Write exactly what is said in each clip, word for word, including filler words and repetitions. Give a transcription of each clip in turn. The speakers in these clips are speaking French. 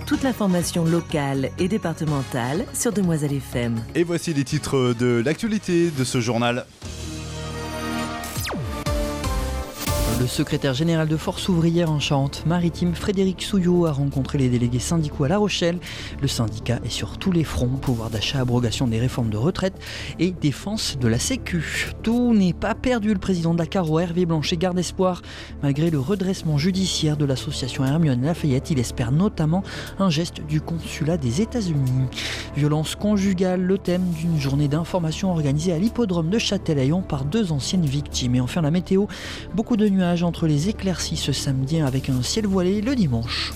Toute l'information locale et départementale sur Demoiselle F M. Et voici les titres de l'actualité de ce journal. Le secrétaire général de Force ouvrière en Charente-Maritime, Frédéric Souillot, a rencontré les délégués syndicaux à La Rochelle. Le syndicat est sur tous les fronts, pouvoir d'achat, abrogation des réformes de retraite et défense de la Sécu. Tout n'est pas perdu, le président de la Caro, Hervé Blanchet, garde espoir. Malgré le redressement judiciaire de l'association Hermione Lafayette, il espère notamment un geste du consulat des États-Unis. Violence conjugale, le thème d'une journée d'information organisée à l'hippodrome de Châtelaillon par deux anciennes victimes. Et enfin la météo, beaucoup de nuages entre les éclaircies ce samedi avec un ciel voilé le dimanche.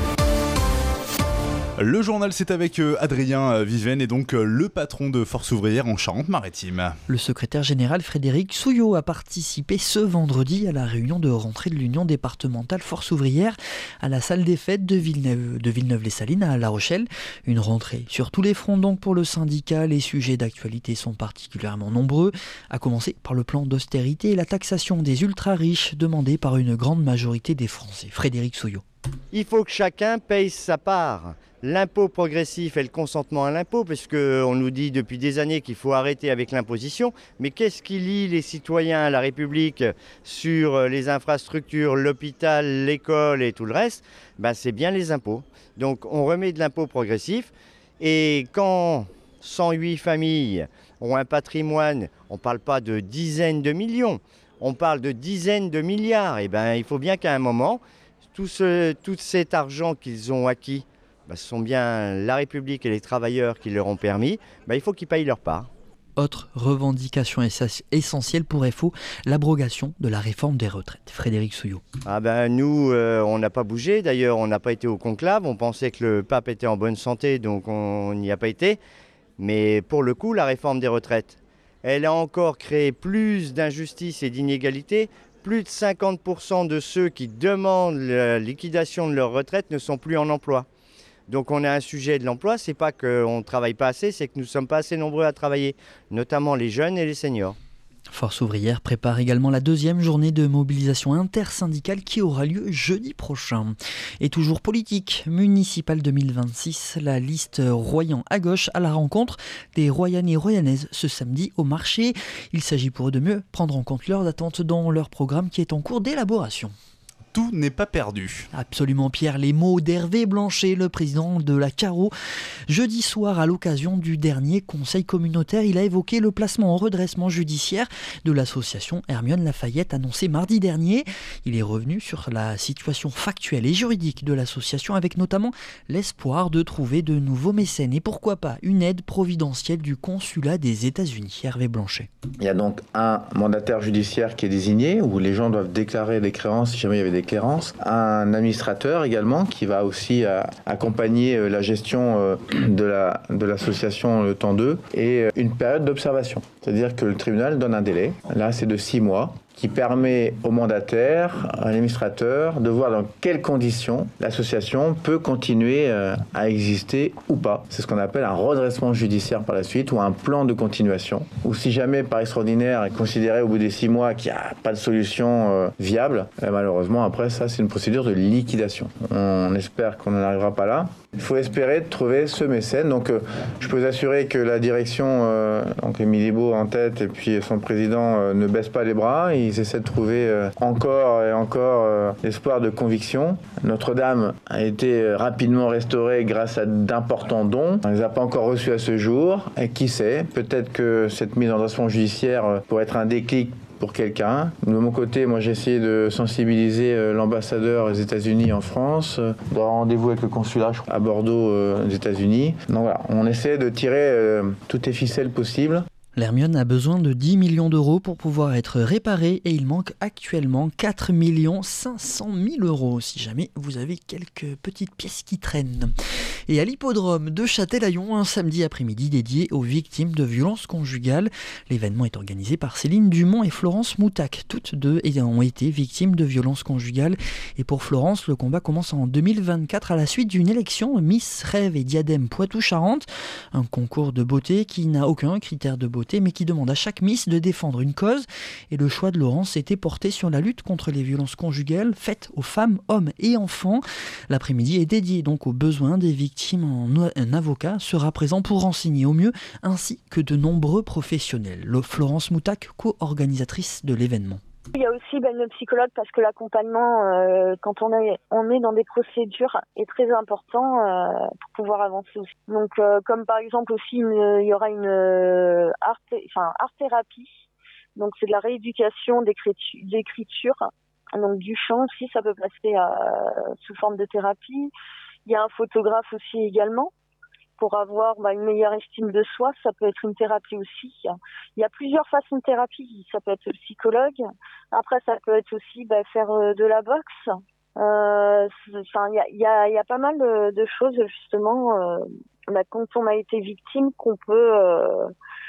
Le journal, c'est avec Adrien Viven et donc le patron de Force ouvrière en Charente-Maritime. Le secrétaire général Frédéric Souillot a participé ce vendredi à la réunion de rentrée de l'Union départementale Force ouvrière à la salle des fêtes de Villeneuve, de Villeneuve-les-Salines à La Rochelle. Une rentrée sur tous les fronts donc pour le syndicat. Les sujets d'actualité sont particulièrement nombreux, à commencer par le plan d'austérité et la taxation des ultra-riches demandée par une grande majorité des Français. Frédéric Souillot. Il faut que chacun paye sa part. L'impôt progressif et le consentement à l'impôt, parce qu'on nous dit depuis des années qu'il faut arrêter avec l'imposition. Mais qu'est-ce qui lie les citoyens à la République sur les infrastructures, l'hôpital, l'école et tout le reste? Ben, c'est bien les impôts. Donc on remet de l'impôt progressif. Et quand cent huit familles ont un patrimoine, on ne parle pas de dizaines de millions, on parle de dizaines de milliards. Et ben, il faut bien qu'à un moment, tout, ce, tout cet argent qu'ils ont acquis, ben, ce sont bien la République et les travailleurs qui leur ont permis, ben, il faut qu'ils payent leur part. Autre revendication essentielle pour F O, l'abrogation de la réforme des retraites. Frédéric Souillot. Ah ben, nous, euh, on n'a pas bougé. D'ailleurs, on n'a pas été au conclave. On pensait que le pape était en bonne santé, donc on n'y a pas été. Mais pour le coup, la réforme des retraites, elle a encore créé plus d'injustice et d'inégalités. Plus de cinquante pour cent de ceux qui demandent la liquidation de leur retraite ne sont plus en emploi. Donc on a un sujet de l'emploi, c'est pas qu'on ne travaille pas assez, c'est que nous ne sommes pas assez nombreux à travailler, notamment les jeunes et les seniors. Force ouvrière prépare également la deuxième journée de mobilisation intersyndicale qui aura lieu jeudi prochain. Et toujours politique, municipale deux mille vingt-six, la liste Royan à gauche à la rencontre des Royanais et Royanaises ce samedi au marché. Il s'agit pour eux de mieux prendre en compte leurs attentes dans leur programme qui est en cours d'élaboration. Tout n'est pas perdu. Absolument, Pierre. Les mots d'Hervé Blanchet, le président de la Caro. Jeudi soir, à l'occasion du dernier conseil communautaire, il a évoqué le placement en redressement judiciaire de l'association Hermione Lafayette annoncé mardi dernier. Il est revenu sur la situation factuelle et juridique de l'association avec notamment l'espoir de trouver de nouveaux mécènes et pourquoi pas une aide providentielle du consulat des États-Unis. Hervé Blanchet. Il y a donc un mandataire judiciaire qui est désigné où les gens doivent déclarer des créances si jamais il y avait des Clérance, un administrateur également qui va aussi euh, accompagner euh, la gestion euh, de, la, de l'association Le Temps deux et euh, une période d'observation. C'est-à-dire que le tribunal donne un délai, là c'est de six mois, qui permet au mandataire, à l'administrateur, de voir dans quelles conditions l'association peut continuer euh, à exister ou pas. C'est ce qu'on appelle un redressement judiciaire par la suite ou un plan de continuation. Ou si jamais par extraordinaire est considéré au bout des six mois qu'il n'y a pas de solution euh, viable, euh, malheureusement après ça c'est une procédure de liquidation. On espère qu'on n'en arrivera pas là. Il faut espérer de trouver ce mécène. Donc euh, je peux vous assurer que la direction, euh, donc Émilie Beau en tête et puis son président euh, ne baissent pas les bras. Ils essaient de trouver euh, encore et encore euh, l'espoir de conviction. Notre-Dame a été euh, rapidement restaurée grâce à d'importants dons. On ne les a pas encore reçus à ce jour. Et qui sait, peut-être que cette mise en redressement judiciaire euh, pourrait être un déclic pour quelqu'un. De mon côté, moi j'ai essayé de sensibiliser euh, l'ambassadeur des États-Unis en France, euh, de rendez-vous avec le consulat à Bordeaux euh, des États-Unis. Donc voilà, on essaie de tirer euh, toutes les ficelles possibles. L'Hermione a besoin de dix millions d'euros pour pouvoir être réparée et il manque actuellement quatre millions cinq cent mille euros si jamais vous avez quelques petites pièces qui traînent. Et à l'hippodrome de Châtelaillon, un samedi après-midi dédié aux victimes de violences conjugales. L'événement est organisé par Céline Dumont et Florence Moutac. Toutes deux ont été victimes de violences conjugales. Et pour Florence, le combat commence en deux mille vingt-quatre à la suite d'une élection Miss Rêve et Diadème Poitou-Charentes. Un concours de beauté qui n'a aucun critère de beauté beauté, mais qui demande à chaque Miss de défendre une cause. Et le choix de Laurence était porté sur la lutte contre les violences conjugales faites aux femmes, hommes et enfants. L'après-midi est dédié donc aux besoins des victimes. Un avocat sera présent pour renseigner au mieux, ainsi que de nombreux professionnels. Florence Moutac, co-organisatrice de l'événement. Il y a aussi ben, le psychologue parce que l'accompagnement, euh, quand on est, on est dans des procédures, est très important euh, pour pouvoir avancer aussi. Donc, euh, comme par exemple aussi, une, il y aura une euh, art, enfin, art thérapie. Donc, c'est de la rééducation d'écriture, d'écriture. Donc, du chant aussi, ça peut passer à, sous forme de thérapie. Il y a un photographe aussi également. Pour avoir bah, une meilleure estime de soi, ça peut être une thérapie aussi. Il y a plusieurs façons de thérapie. Ça peut être le psychologue. Après, ça peut être aussi bah, faire euh, de la boxe. Euh, enfin, il y a, y a, y a pas mal de, de choses justement euh, bah, quand on a été victime qu'on peut euh,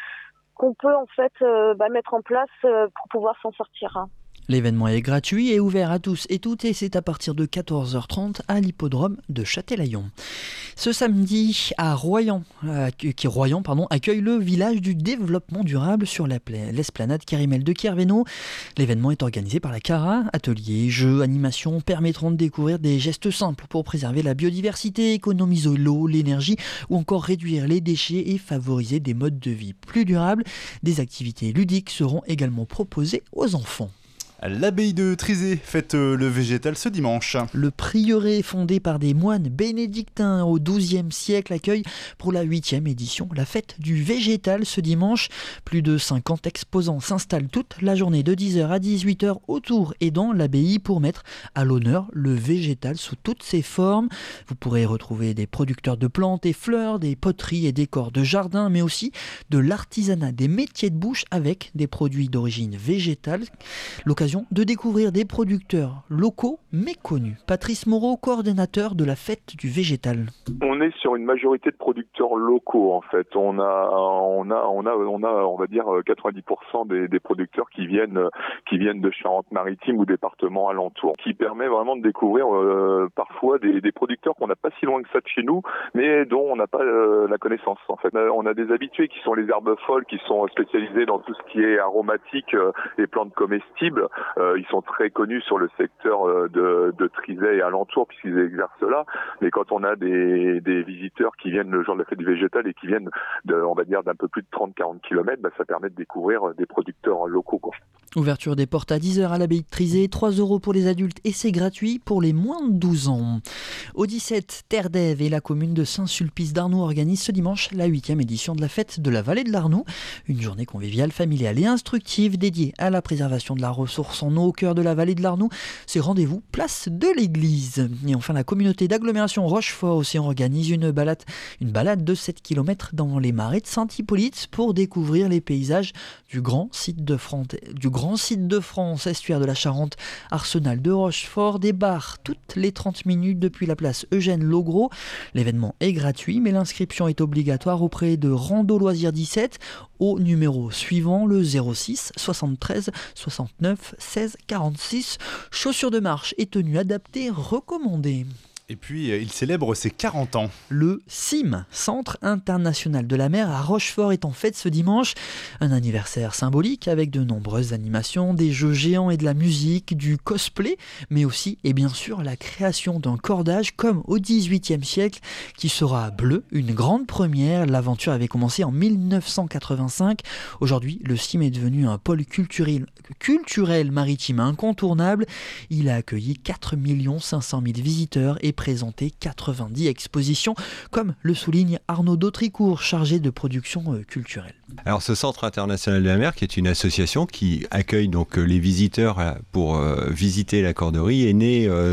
qu'on peut en fait euh, bah, mettre en place euh, pour pouvoir s'en sortir. Hein. L'événement est gratuit et ouvert à tous et toutes et c'est à partir de quatorze heures trente à l'hippodrome de Châtelaillon. Ce samedi à Royan, euh, qui Royan pardon, accueille le village du développement durable sur la pla- l'esplanade Kérimel de Kervéno. L'événement est organisé par la CARA. Ateliers, jeux, animations permettront de découvrir des gestes simples pour préserver la biodiversité, économiser l'eau, l'énergie ou encore réduire les déchets et favoriser des modes de vie plus durables. Des activités ludiques seront également proposées aux enfants. L'abbaye de Trizé fête le végétal ce dimanche. Le prieuré fondé par des moines bénédictins au douzième siècle accueille pour la huitième édition la fête du végétal ce dimanche. Plus de cinquante exposants s'installent toute la journée de dix heures à dix-huit heures autour et dans l'abbaye pour mettre à l'honneur le végétal sous toutes ses formes. Vous pourrez retrouver des producteurs de plantes et fleurs, des poteries et décors de jardin, mais aussi de l'artisanat, des métiers de bouche avec des produits d'origine végétale. L'occasion de découvrir des producteurs locaux méconnus. Patrice Moreau, coordonnateur de la fête du végétal. On est sur une majorité de producteurs locaux en fait. On a, on a, on a, on a, on va dire quatre-vingt-dix pour cent des, des producteurs qui viennent, qui viennent de Charente-Maritime ou départements alentours, qui permet vraiment de découvrir euh, parfois des, des producteurs qu'on n'a pas si loin que ça de chez nous, mais dont on n'a pas euh, la connaissance en fait. On a des habitués qui sont les herbes folles, qui sont spécialisés dans tout ce qui est aromatique euh, et plantes comestibles. Euh, ils sont très connus sur le secteur euh, de, de Trizay et alentours puisqu'ils exercent là. Mais quand on a des, des visiteurs qui viennent le jour de la fête du végétal et qui viennent, de, on va dire, d'un peu plus de trente à quarante kilomètres, bah, ça permet de découvrir des producteurs locaux, quoi. Ouverture des portes à dix heures à l'abbaye de Trizay, trois euros pour les adultes et c'est gratuit pour les moins de douze ans. Au dix-sept, Terre d'Ève et la commune de Saint-Sulpice d'Arnoux organisent ce dimanche la huitième édition de la fête de la vallée de l'Arnoux. Une journée conviviale, familiale et instructive dédiée à la préservation de la ressource en eau au cœur de la vallée de l'Arnoux. C'est rendez-vous place de l'église. Et enfin, la communauté d'agglomération Rochefort aussi organise une balade, une balade de sept kilomètres dans les marais de Saint-Hippolyte pour découvrir les paysages du grand site de France, du grand site de France, estuaire de la Charente, arsenal de Rochefort, des bars toutes les trente minutes depuis la place Eugène Logros. L'événement est gratuit, mais l'inscription est obligatoire auprès de Rando Loisirs dix-sept au numéro suivant, le zéro six soixante-treize soixante-neuf seize quarante-six. Chaussures de marche et tenues adaptées recommandées. Et puis, il célèbre ses quarante ans. Le C I M, Centre International de la Mer à Rochefort, est en fête ce dimanche. Un anniversaire symbolique avec de nombreuses animations, des jeux géants et de la musique, du cosplay, mais aussi et bien sûr la création d'un cordage comme au dix-huitième siècle qui sera bleu, une grande première. L'aventure avait commencé en mille neuf cent quatre-vingt-cinq. Aujourd'hui, le C I M est devenu un pôle culturel, culturel maritime incontournable. Il a accueilli quatre millions cinq cent mille visiteurs et présenté quatre-vingt-dix expositions, comme le souligne Arnaud Dautricourt, chargé de production euh, culturelle. Alors ce Centre International de la Mer, qui est une association qui accueille donc les visiteurs pour euh, visiter la corderie, est né euh,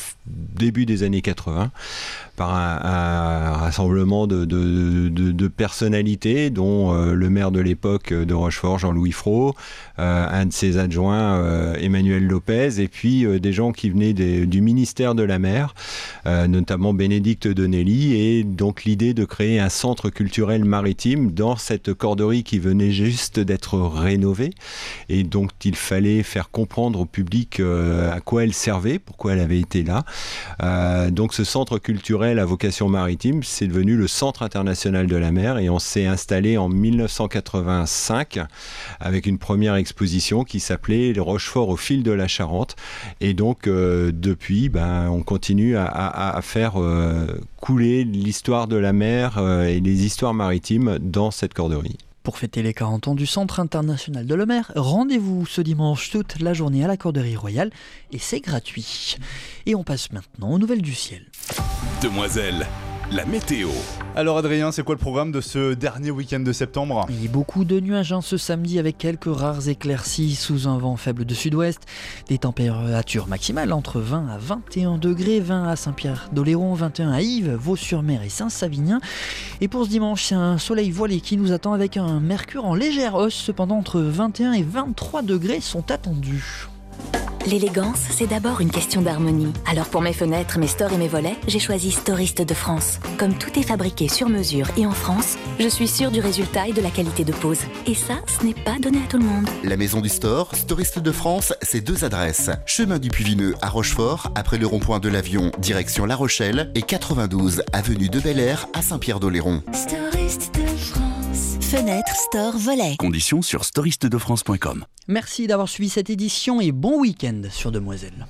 début des années quatre-vingts par un, un rassemblement de, de, de, de personnalités, dont euh, le maire de l'époque de Rochefort, Jean-Louis Fraud, euh, un de ses adjoints, euh, Emmanuel Lopez, et puis euh, des gens qui venaient des, du ministère de la Mer, euh, notamment Bénédicte Donnelly, et donc l'idée de créer un centre culturel maritime dans cette corderie qui venait juste d'être rénovée, et donc il fallait faire comprendre au public euh, à quoi elle servait, pourquoi elle avait été là, Euh, donc ce centre culturel à vocation maritime, c'est devenu le Centre international de la mer et on s'est installé en dix-neuf cent quatre-vingt-cinq avec une première exposition qui s'appelait Les Rochefort au fil de la Charente. Et donc euh, depuis, ben, on continue à, à, à faire euh, couler l'histoire de la mer euh, et les histoires maritimes dans cette corderie. Pour fêter les quarante ans du Centre international de la mer, rendez-vous ce dimanche toute la journée à la Corderie Royale et c'est gratuit. Et on passe maintenant aux nouvelles du ciel. Demoiselle, la météo. Alors Adrien, c'est quoi le programme de ce dernier week-end de septembre ? Il y a beaucoup de nuages hein, ce samedi avec quelques rares éclaircies sous un vent faible de sud-ouest. Des températures maximales entre vingt à vingt et un degrés, vingt à Saint-Pierre-d'Oléron, vingt et un à Yves, Vaux-sur-Mer et Saint-Savinien. Et pour ce dimanche, c'est un soleil voilé qui nous attend avec un mercure en légère hausse. Cependant, entre vingt et un et vingt-trois degrés sont attendus. L'élégance, c'est d'abord une question d'harmonie. Alors pour mes fenêtres, mes stores et mes volets, j'ai choisi Storiste de France. Comme tout est fabriqué sur mesure et en France, je suis sûre du résultat et de la qualité de pose. Et ça, ce n'est pas donné à tout le monde. La maison du store, Storiste de France, c'est deux adresses. Chemin du Puy-Vineux à Rochefort, après le rond-point de l'Avion, direction La Rochelle, et quatre-vingt-douze avenue de Bel-Air à Saint-Pierre-d'Oléron. Storiste de France. Fenêtre, store, volet. Conditions sur storiste de france point com. Merci d'avoir suivi cette édition et bon week-end sur Demoiselle.